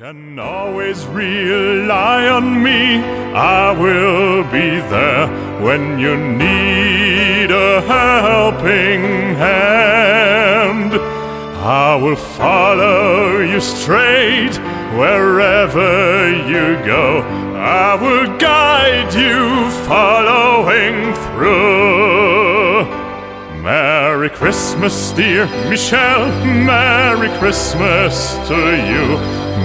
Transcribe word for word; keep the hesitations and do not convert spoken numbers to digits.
Can always rely on me. I will be there when you need a helping hand. I will follow you straight wherever you go. I will guide you following through. Merry Christmas, dear Michelle. Merry Christmas to you.